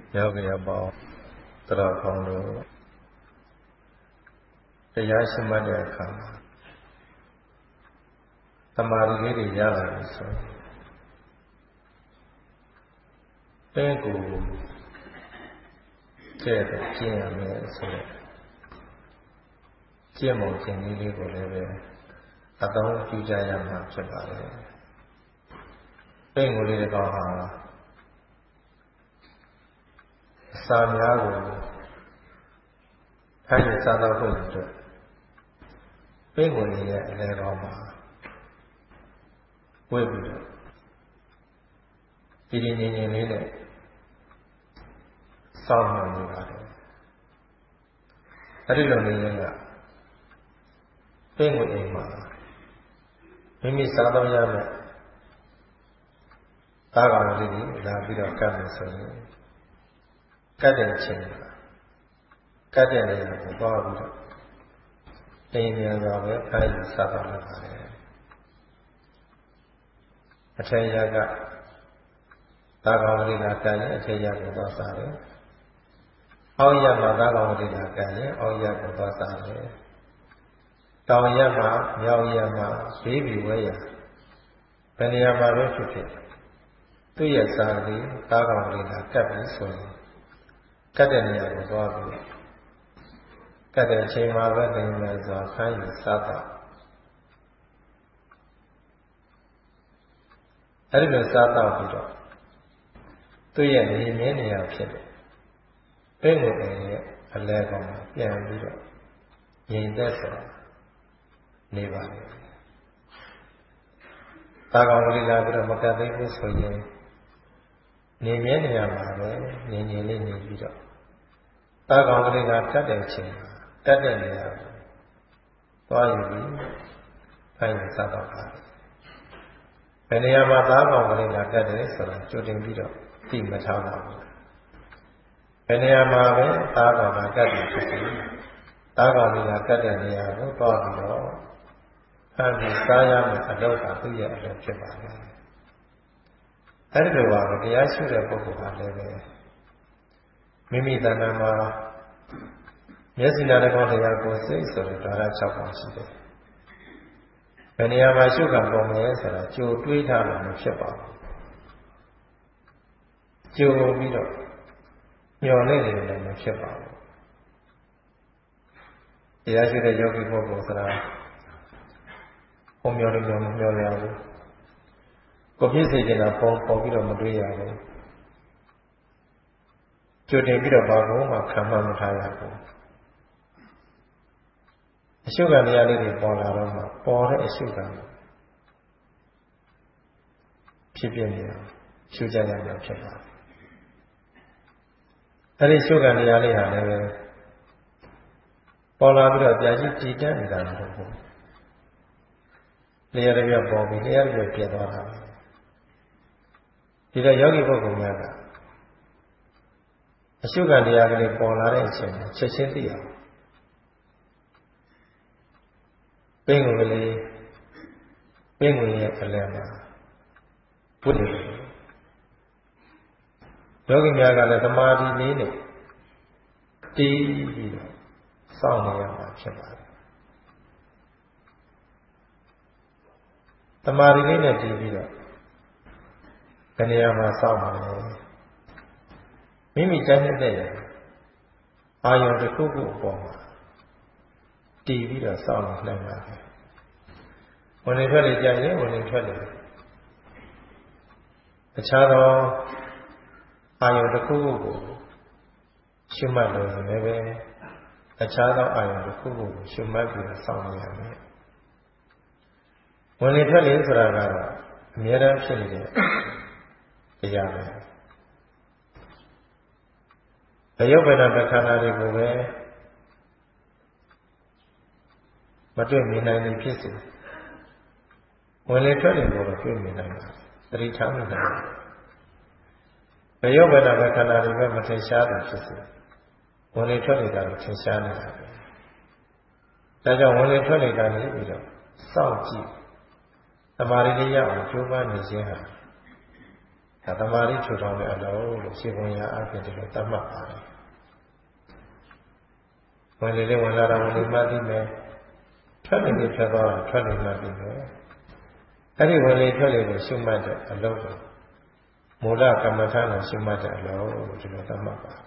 ရောက်ကြပါတော်ကောင်းလို့တရားရှိမှတ်တဲ့အခါသမာဓိလေးတွေရလာပြီဆိုတဲ့ကိုကျင့်ကျင့်ရမယ်ဆိုတော့ကျင့်မှုကျင့်နည်းလေးကိုလည်းပဲအသုံးပြုကြရမှာဖြစ်ပါတယ်တဲ့ကိုလေးတွေကောင်ဟာအစာများကိုထိုင်ရစားတော့ဖို့အတွက်ပိတ်ဝင်ရဲ့အလဲကောင်းမှာဝိပြီးတော့ဒီငြိမ်ငြိမ်လေးနဲ့စောင့်နေပါတယ်အဲ့ဒီလိုနေရင်ကပိတ်ဝင်အိမ်မှာမိမိစားတော့ရမယ်သားကောင်လေးကြီးလာပြီးတော့ကတ်မယ်ဆိုရင်ကတ်တဲ့ချိန်ကတ်တဲ့နေရာကိုသွားပြီးတော့အိမ်မြန်စွာပဲဖိုင်စားတော့လာပါတယ်အထေရကသာကောင်လေးကကံရင်အထေရကိုသွားစားတယ်အောက်ရမှာသာကောင်လေးကကံရင်အောက်ရကိုသွားစားတယ်တောင်ရမှာမြောက်ရမှာဘေးပြီးဝဲရဘယ်နေရာမှာပဲဖြစ်ဖြစ်သူ့ရဲ့စားလေးသာကောင်လေးကကတ်ပြီးဆိုရင်ကတ်တဲ့နေရာကိုသွားပြီးကတ်တဲ့အချိန်မှာပဲနေနေစွာဆိုင်းယူစားတော့အဲ့ဒီလိုစားတော့ပြီးတော့သူ့ရဲ့နေမြဲနေရာဖြစ်တယ်ပိတ်ငုံရဲ့အလဲကောင်ပြန်ပြီးတော့ငြိမ်သက်စွာနေပါလေတာကောင်လေးလာပြီးတော့မကတ်သိဘူးဆိုရင်နေမြဲနေရာမှာပဲငြိမ်ငြိမ်လေးနေပြီးတော့တာကောင်လေးကကတ်တဲ့အချိန်ကတ်တဲ့နေရာကိုသွားယူပြီးဖိုင်စားတော့ပါဘယ်နေရာမှာသားကောင်ကလေးကတက်တယ်ဆိုတော့ကြိုတင်ပြီးတော့သိမထားပါဘူးဘယ်နေရာမှာပဲသားကောင်ကတက်တယ်ဖြစ်တယ်သားကောင်လေးကတက်တဲ့နေရာကိုသွားပြီးတော့ဖန်ပြီးစားရမယ်အလုပ်ကသူ့ရဲ့အလုပ်ဖြစ်ပါတယ်အဲဒီလိုပါပဲတရားရှိတဲ့ပုဂ္ဂိုလ်ကလည်းပဲမိမိတဏ္ဍာမှာမျက်စိနာတစ်ခေါက်တရားကိုစိတ်ဆိုတဲ့ဓာတ်6ပါးရှိတယ်ဘယ်နေရာမှာရှုခံပုံလဲဆိုတာကြိုတွေးထားလို့မဖြစ်ပါဘူးကြိုပြီးတော့မျောနေတယ်လည်းမဖြစ်ပါဘူးတရားရှိတဲ့ယောဂီပုဂ္ဂိုလ်ဆိုတာဘုံမျောလို့မမျောရဘူးကိုဖြစ်စေချင်တာပုံပေါ်ပြီးတော့မတွေးရဘူးကြိုတင်ပြီးတော့ဘာလို့မှခံမှမထားရဘူးအရှုခံတရားလေးတွေပေါ်လာတော့မှပေါ်တဲ့အရှုခံဖြစ်ပြနေအောင်ရှုကြရမှာဖြစ်ပါတယ်အဲဒီရှုခံတရားလေးဟာလည်းပဲပေါ်လာပြီးတော့ကြာကြီးတည်တတ်နေတာမဟုတ်ဘူးလျှက်တစ်ပြက်ပေါ်ပြီးလျှက်တစ်ပြက်ပြတ်သွားတာဒီတော့ယောဂီပုဂ္ဂိုလ်များကအရှုခံတရားကလေးပေါ်လာတဲ့အချိန်မှာချက်ချင်းသိအောင်ပိငုံကလေးပိငုံရဲ့အလယ်မှာပုဒ်တယ်ယောဂီများကလည်းသမာဓိလေးနဲ့တည်ပြီးတော့စောင့်နေရမှာဖြစ်ပါတယ်သမာဓိလေးနဲ့တည်ပြီးတော့ဘယ်နေရာမှာစောင့်မှာလဲမိမိကြိုက်တဲ့အာယုံတစ်ခုခုအပေါ်မှာတည်ပြီးတော့စောင့်နေနိုင်ပါတယ်ဝင်နေထွက်နေကြရင်ဝင်နေထွက်နေအခြားသောအာယုံတစ်ခုခုကိုရှုမှတ်လို့လည်းပဲအခြားသောအာယုံတစ်ခုခုကိုရှုမှတ်ပြီးတော့စောင့်နေရမယ်ဝင်နေထွက်နေဆိုတာကတော့အများအားဖြစ်နေတဲ့တရားပဲအယုတ်ဗေဒတခန္ဓာတွေကိုပဲမတွေ့မြင်နိုင်ဘူးဖြစ်စေဝင်လေထွက်လေကိုတော့တွေ့မြင်နိုင်ပါတယ်သတိထားမိနိုင်တယ်အယုတ်ဗေဒခန္ဓာတွေပဲမထင်ရှားတာဖြစ်စေဝင်လေထွက်လေတာကိုထင်ရှားနေတာပဲဒါကြောင့်ဝင်လေထွက်လေတာနေပြီးတော့စောင့်ကြည့်သမာဓိလေးရအောင်ကြိုးပမ်းနေခြင်းဟာသမာဓိထူထောင်တဲ့အလုံးလို့ရှင်းပုံရအပြင်ဒီလိုသတ်မှတ်ပါတယ်ဝင်လေဝင်လာတာဝင်လေမှတ်ပြီးမယ်ထွက်လေဖြတ်သွားတာထွက်လေမှတ်ပြီးမယ်အဲ့ဒီဝင်လေထွက်လေကိုရှုမှတ်တဲ့အလုံးကိုမူလကမ္မထာကိုရှုမှတ်တဲ့အလုံးလို့ဒီလိုသတ်မှတ်ပါ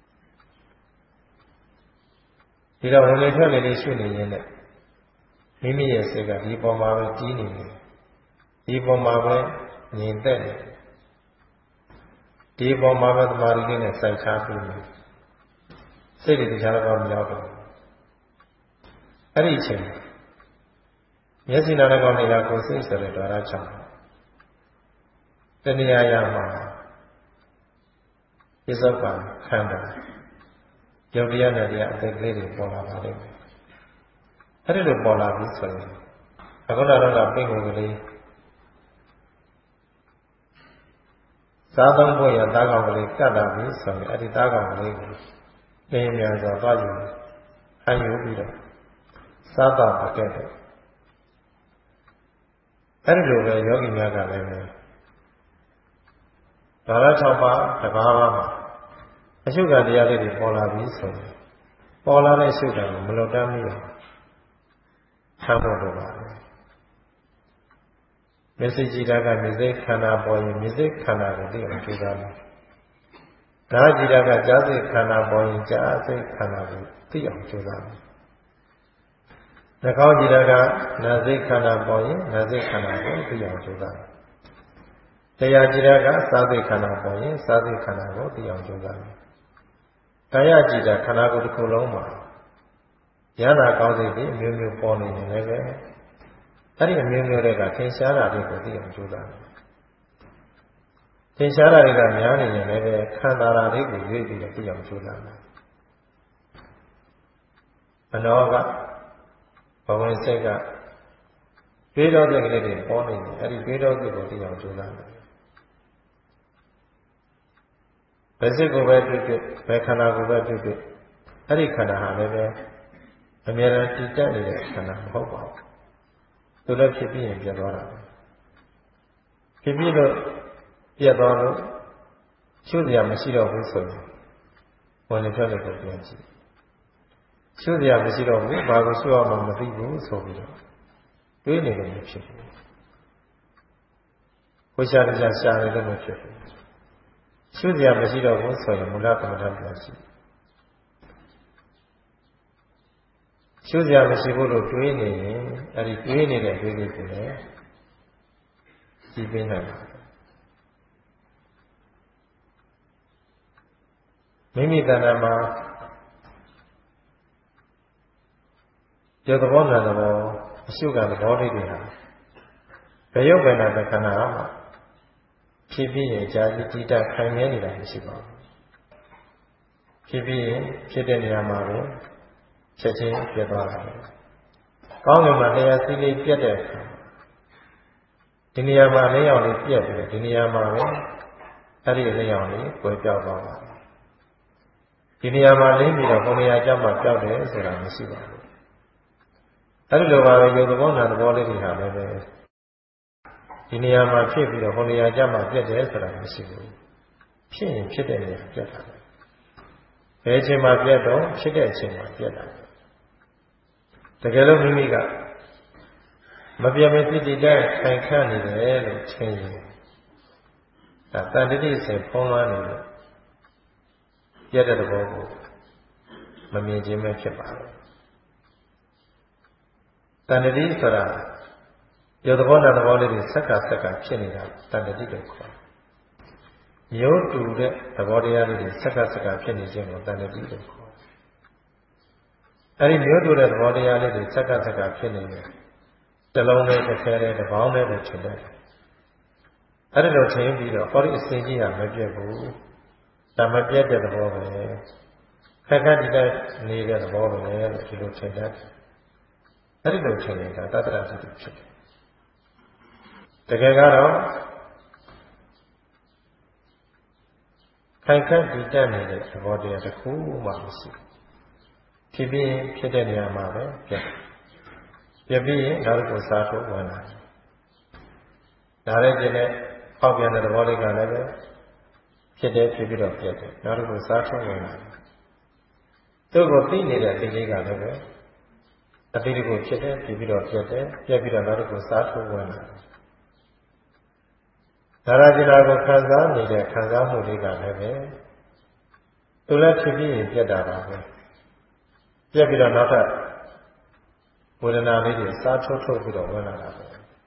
ဒီတော့ဝင်လေထွက်လေလေးရှုနေရင်လည်းမိမိရဲ့စိတ်ကဒီပေါ်မှာပဲတည်နေတယ်ဒီပေါ်မှာပဲငြိမ်သက်နေတယ်ဒီပေါ်မှာပဲသမာဓိလေးနဲ့စိုက်ချပြီးနေစိတ်တွေတရားတော်မရောက်တော့အဲ့ဒီအချိန်မျက်စိနာနဲ့ကောင်းနေတာကိုစိတ်ဆိုတဲ့ဓာတ်6တဏှာရမှာပြစ္ဆုတ်ပါခန္ဓာယုတ်တရားနဲ့တရားအသိကလေးတွေပေါ်လာပါလိမ့်မယ်အဲ့ဒီလိုပေါ်လာပြီဆိုရင်အခုနကတော့ပိတ်ကိုကလေးစားသုံးဖို့ရသားကောင်ကလေးကတ်တာပြီဆိုရင်အဲ့ဒီသားကောင်ကလေးကိုလင်းမြန်စွာသွားယူဟန်ယူပြီးတော့စားတော့မကဲ့တဲ့အဲ့ဒီလိုပဲယောဂီများကလည်းဒါရ6ပါးတစ်ပါးပါးမှာအရှုခံတရားလေးတွေပေါ်လာပြီဆိုရင်ပေါ်လာတဲ့ရှုခံကိုမလွတ်တမ်းမိအောင်ထားဖို့လိုပါတယ်မျက်စိကြည့်တာကမျက်စိခန္ဓာပေါ်ရင်မျက်စိခန္ဓာကိုသိအောင်ကြိုးစားမယ်ဒါကြည့်တာကကြားစိတ်ခန္ဓာပေါ်ရင်ကြားစိတ်ခန္ဓာကိုသိအောင်ကြိုးစားမယ်နှာခေါင်းကြည့်တာကနာစိတ်ခန္ဓာပေါ်ရင်နာစိတ်ခန္ဓာကိုသိအောင်ကြိုးစားမယ်တရားကြည့်တာကစားစိတ်ခန္ဓာပေါ်ရင်စားစိတ်ခန္ဓာကိုသိအောင်ကြိုးစားမယ်ကာယကြည့်တာခန္ဓာကိုယ်တစ်ခုလုံးမှာရဟနာကောင်းစိတ်တွေအမျိုးမျိုးပေါ်နေတယ်လည်းပဲအဲ့ဒီအမျိုးမျိုးတွေကသင်ရှားတာတွေကိုသိအောင်ကြိုးစားတယ်သင်ရှားတာတွေကများနေရင်လည်းပဲခံစားတာတွေကိုရွေးပြီးတော့သိအောင်ကြိုးစားတယ်အနောကဘဝင်စိတ်ကတွေးတော်တဲ့ကလေးတွေပေါ်နေတယ်အဲ့ဒီတွေးတော်စိတ်ကိုသိအောင်ကြိုးစားတယ်ဘယ်စိတ်ကိုပဲဖြစ်ဖြစ်ဘယ်ခန္ဓာကိုပဲဖြစ်ဖြစ်အဲ့ဒီခန္ဓာဟာလည်းပဲအမြဲတမ်းတည်တတ်နေတဲ့ခန္ဓာမဟုတ်ပါဘူးသူလည်းဖြစ်ပြီးရင်ပြတ်သွားတာဖြစ်ပြီးတော့ပြတ်သွားလို့ရှုစရာမရှိတော့ဘူးဆိုရင်ဝင်လေထွက်လေကိုပြန်ကြည့်ရှုစရာမရှိတော့ဘူးဘာကိုရှုအောင်မသိဘူးဆိုပြီးတော့တွေးနေတယ်မဖြစ်ဘူးဝိရှာတရားရှာနေတယ်မဖြစ်ဘူးရှုစရာမရှိတော့ဘူးဆိုရင်မူလကမ္မထာပြန်ကြည့်ရှုစရာမရှိဘူးလို့တွေးနေရင်အဲ့ဒီတွေးနေတဲ့တွေးလေးကိုလည်းကြည့်ပေးနိုင်ပါမိမိတဏ္ဍာမှာရုပ်သဘောနာသဘောအရှုကသဘောလေးတွေဟာဘယ်ရုပ်ပဲနာတဲ့ခန္ဓာမှာဖြစ်ပြီးရင်ကြာပြီးတိတခိုင်မြဲနေတာမရှိပါဘူးဖြစ်ပြီးရင်ဖြစ်တဲ့နေရာမှာပဲချက်ချင်းပြတ်သွားတာပဲကောင်းကင်မှာတရားစီးလေးပြတ်တဲ့အခါဒီနေရာမှာလေးရောင်လေးပြတ်ပြီးဒီနေရာမှာပဲအဲ့ဒီလေးရောင်လေးကွယ်ပြောက်သွားပါဒီနေရာမှာလင်းပြီးတော့ဘုံနေရာကြောင့်မှပြောက်တယ်ဆိုတာမရှိပါဘူးအဲ့ဒီလိုပါပဲရုပ်သဘောနာသဘောလေးတွေဟာလည်းပဲဒီနေရာမှာဖြစ်ပြီးတော့ဘုံနေရာကြောင့်မှပြတ်တယ်ဆိုတာမရှိဘူးဖြစ်ရင်ဖြစ်တဲ့နေရာပြတ်တာဘယ်အချိန်မှပြတ်တော့ဖြစ်တဲ့အချိန်မှပြတ်တာတကယ်လို့မိမိကမပြတ်မဖြစ်တည်တဲ့ခိုင်ခန့်နေတယ်လို့ထင်ရင်ဒါတန်တတိစေဖုံးလွှမ်းနေလို့ပြတ်တဲ့သဘောကိုမမြင်ခြင်းပဲဖြစ်ပါတယ်တန်တတိဆိုတာရုပ်သဘောနာသဘောလေးတွေဆက်ကဖြစ်နေတာတန်တတိလို့ခေါ်တယ်မျိုးတူတဲ့သဘောတရားလေးတွေဆက်ကဖြစ်နေခြင်းကိုတန်တတိလို့ခေါ်တယ်အဲဒီမျိုးတူတဲ့သဘောတရားလေးတွေဆက်ကဖြစ်နေတယ်တလုံးနဲ့တစ်ခဲနဲ့တစ်ပေါင်းနဲ့ပဲထင်တယ်အဲဒီလိုထင်ပြီးတော့ဟောဒီအစဉ်ကြီးဟာမပြတ်ဘူးဒါမပြတ်တဲ့သဘောပဲခက်ခက်တိတဲ့နေတဲ့သဘောပဲလို့ဒီလိုထင်တတ်တယ်အဲဒီလိုထင်နေတာတတ္တရသတိဖြစ်တယ်တကယ်ကတော့ခိုင်ခန့်တည်တတ်နေတဲ့သဘောတရားတစ်ခုမှမရှိဖြစ်ပြီးဖြစ်တဲ့နေရာမှာပဲပြတ်ပြီးရင်နောက်တစ်ခုစားထုတ်ဝင်လာဒါလည်းကျတဲ့ဖောက်ပြန်တဲ့သဘောလေးကလည်းပဲဖြစ်တယ်ဖြစ်ပြီးတော့ပြတ်တယ်နောက်တစ်ခုစားထုတ်ဝင်လာတယ်သူ့ကိုသိနေတဲ့အသိလေးကလည်းပဲအသိလေးကိုဖြစ်တယ်ဖြစ်ပြီးတော့ပြတ်တယ်ပြတ်ပြီးတော့နောက်တစ်ခုစားထုတ်ဝင်လာတယ်ဒါရကျင်နာကိုခံစားနေတဲ့ခံစားမှုလေးကလည်းပဲသူလည်းဖြစ်ပြီးရင်ပြတ်တာပါပဲပြတ်ပြီးတော့နောက်ထပ်ဝေဒနာလေးတွေစားထုတ်ပြီးတော့ဝင်လာတာပဲ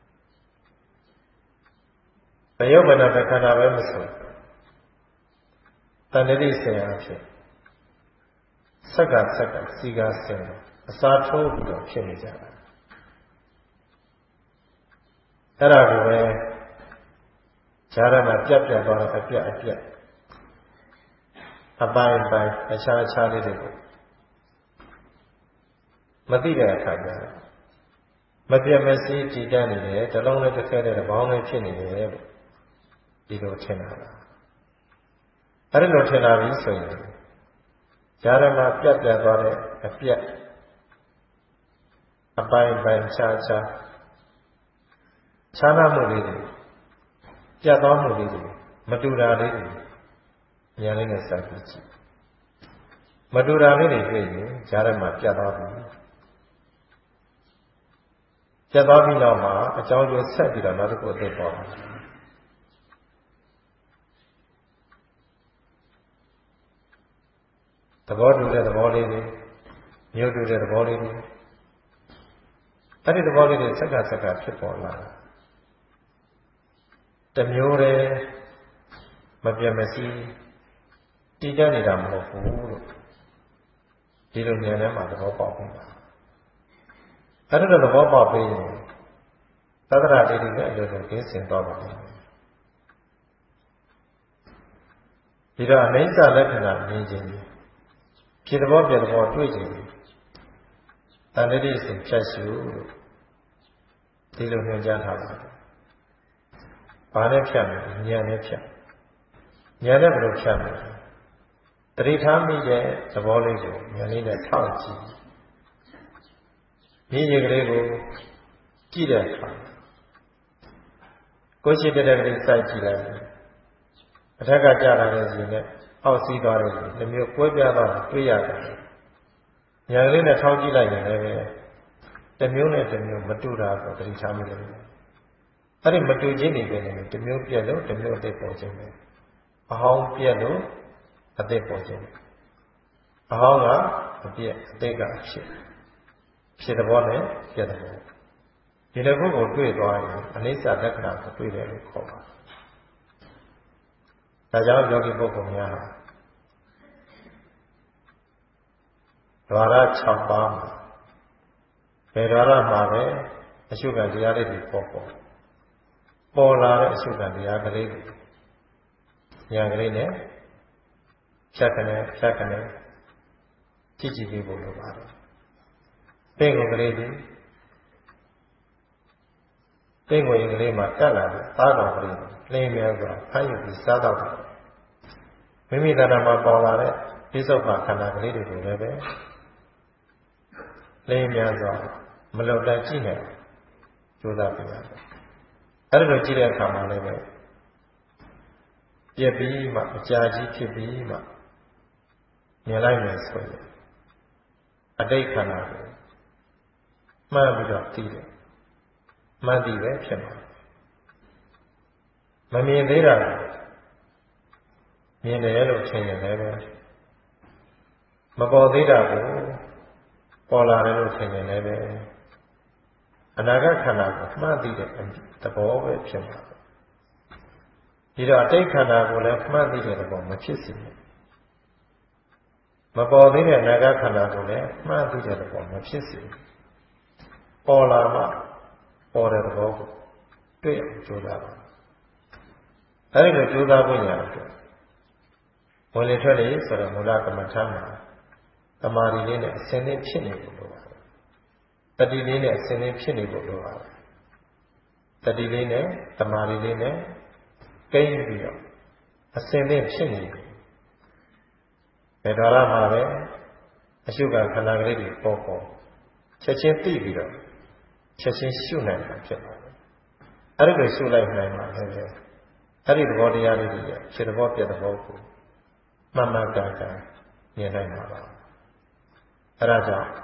ဘယုတ်မနာတဲ့ခန္ဓာပဲမဆိုတဏှိဆင်အားဖြင့်စက္ကစီကားဆင်အစားထိုးပြီးတော့ဖြစ်နေကြတာအဲ့ဒါကိုပဲဈာရမှာပြတ်သွားတဲ့အပြတ်အပိုင်းအခြားလေးတွေကိုမသိတဲ့အခါကျမပြတ်မစည်းတည်တတ်နေတယ်တလုံးနဲ့တစ်ခဲတဲ့ဘောင်းလေးဖြစ်နေတယ်လို့ဒီလိုထင်တာလားအဲ့ဒီလိုထင်တာပြီဆိုရင်ဈာရမှာပြတ်သွားတဲ့အပြတ်အပိုင်းခြားခြားနာမှုလေးတွေပြတ်သွားမှုလေးတွေမတူတာလေးတွေဉာဏ်လေးနဲ့စပ်ပြီးကြည့်မတူတာလေးတွေတွေ့ရင်ဈာရမှာပြတ်သွားပြီပြတ်သွားပြီးနောက်မှာအကြောင်းကျိုးဆက်ပြီးတော့နောက်တစ်ခုအသစ်ပေါ်တယ်သဘောတူတဲ့သဘောလေးတွေမျိုးတူတဲ့သဘောလေးတွေအဲ့ဒီသဘောလေးတွေစက္ကဖြစ်ပေါ်လာတမျိုးတည်းမပြတ်မစည်းတည်တတ်နေတာမဟုတ်ဘူးလို့ဒီလိုဉာဏ်နဲ့မှသဘောပေါက်ပြီးပါအဲ့ဒါသဘောပေါက်ပြီးရင်သဒ္ဒရာလေးတွေလည်းအလိုလိုကျင်းစင်သွားပါလိမ့်မယ်ဒီတော့အနိစ္စလက္ခဏာမြင်ခြင်းဖြစ်သဘောပြသဘောတွေ့ခြင်းတဏှိစဉ်ဖြတ်ရှုလို့ဒီလိုညွှန်ကြားထားပါတယ်။ဘာနဲ့ဖြတ်မလဲဉာဏ်နဲ့ဖြတ်ဉာဏ်နဲ့ဘယ်လိုဖြတ်မလဲတတိထားမိတဲ့သဘောလေးကိုဉာဏ်လေးနဲ့ထောက်ကြည့်မြင်ရကလေးကိုကြည့်တဲ့အခါကိုယ်ရှိတဲ့ကလေးစိုက်ကြည့်လိုက်အထက်ကကြာလာတဲ့စီနဲ့အောက်စီးသွားတဲ့စီတစ်မျိုးကွဲပြားသွားတာတွေ့ရတယ်ဉာဏ်လေးနဲ့ထောက်ကြည့်လိုက်ရင်လည်းတစ်မျိုးနဲ့တစ်မျိုးမတူတာကိုတတိထားမိတယ်အဲ့ဒီမတူခြင်းတွေပဲတစ်မျိုးပြက်လို့တစ်မျိုးအသိပေါ်ခြင်းပဲအဟောင်းပြက်လို့အသိပေါ်ခြင်းအဟောင်းကအပြက်အသိကဖြစ်တဲ့ဘောနဲ့ပြက်တဲ့ဘောဒီတစ်ခုကိုတွေ့သွားရင်အနိစ္စလက္ခဏာကိုတွေ့တယ်လို့ခေါ်ပါတယ်ဒါကြောင့်ယောဂီပုဂ္ဂိုလ်များဓဝရ6ပါးမှာဘယ်ဓဝရမှာပဲအရှုခံတရားလေးတွေပေါ်လာတဲ့အရှုခံတရားကလေးတွေဉာဏ်ကလေးနဲ့ဖြတ်ကနေကြည့်ပြီးဖို့လိုပါတယ်ပင်ကိုယ်ကလေးတွေပင်ကိုယ်ရင်ကလေးမှာတက်လာတဲ့သားတော်ကလေးလင်းမြဲစွာဖမ်းယူပြီးစားတော့တယ်မိမိတဏ္ဍာမှာပေါ်လာတဲ့ပိဿုပ္ပခန္ဓာကလေးတွေကိုလည်းပဲလင်းမြဲစွာမလွတ်တမ်းကြည့်နေကြိုးစားပြရတယ်အဲ့ဒါလိုကြည့်တဲ့အခါမှာလည်းပဲပြက်ပြီးမှအကြာကြီးဖြစ်ပြီးမှမြင်လိုက်မယ်ဆိုရင်အတိတ်ခန္ဓာကိုမှန်ပြီးတော့သိတယ်မှန်သိပဲဖြစ်မှာမမြင်သေးတာမြင်တယ်လို့ထင်ရင်လည်းပဲမပေါ်သေးတာကိုပေါ်လာတယ်လို့ထင်ရင်လည်းပဲအနာဂတ်ခန္ဓာကိုမှန်သိတဲ့သဘောပဲဖြစ်မှာဒီတော့အတိတ်ခန္ဓာကိုလည်းမှန်သိတဲ့သဘောမဖြစ်စေနဲ့မပေါ်သေးတဲ့အနာဂတ်ခန္ဓာကိုလည်းမှန်သိတဲ့သဘောမဖြစ်စေပေါ်လာမှပေါ်တဲ့သဘောကိုတွေ့အောင်ကြိုးစားပါအဲဒီလိုကြိုးစားဖို့ရအတွက်ဝင်လေထွက်လေဆိုတဲ့မူလကမ္မထာမှာတမာရီလေးနဲ့အစဉ်သင်းဖြစ်နေဖို့လိုပါတယ်တတိလေးနဲ့အစဉ်သင်းဖြစ်နေဖို့လိုပါတယ်တတိလေးနဲ့တမာရီလေးနဲ့ကိန်းပြီးတော့အစဉ်သင်းဖြစ်နေတယ်ဘယ်တော်ရမှာပဲအရှုခံခန္ဓာကလေးတွေပေါ်ချက်ချင်းသိပြီးတော့ချက်ချင်းရှုနိုင်တာဖြစ်ပါတယ်အဲ့ဒီလိုရှုလိုက်နိုင်မှာလည်းအဲ့ဒီသဘောတရားလေးတွေဖြစ်သဘောပြတဲ့သဘောကိုမှန်မှန်ကန်ကန်မြင်နိုင်မှာပါအဲ့ဒါကြောင့်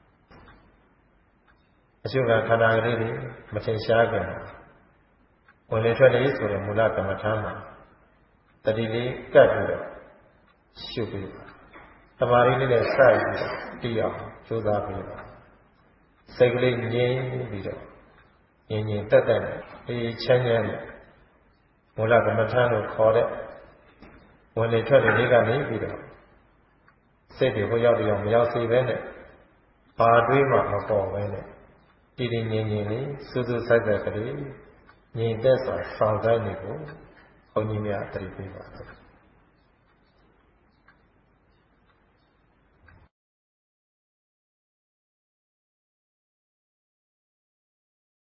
အရှုခံခန္ဓာကလေးတွေမထင်ရှားခင်ဝင်လေထွက်လေဆိုတဲ့မူလကမ္မထာမှာတတိလေးကပ်ပြီးတော့ရှုပြီးသမာဓိလေးနဲ့စပြီးတော့တည်အောင်ကြိုးစားပြီးတော့စိတ်ကလေးငြိမ်ပြီးတော့ငြိမ်ငြိမ်တက်တက်အေးချမ်းချမ်းနဲ့မူလကမ္မထာလို့ခေါ်တဲ့ဝင်လေထွက်လေလေးကနေပြီးတော့စိတ်တွေဟိုရောက်တရားမရောက်စေဘဲနဲ့ဘာတွေးမှမပေါ်ဘဲနဲ့တည်တည်ငြိမ်ငြိမ်လေးစူးစူးဆိုင်ဆိုင်ကလေးငြိမ်သက်စွာဆောင်ဆိုင်နေကိုဘုန်းကြီးများတတိပေးပါ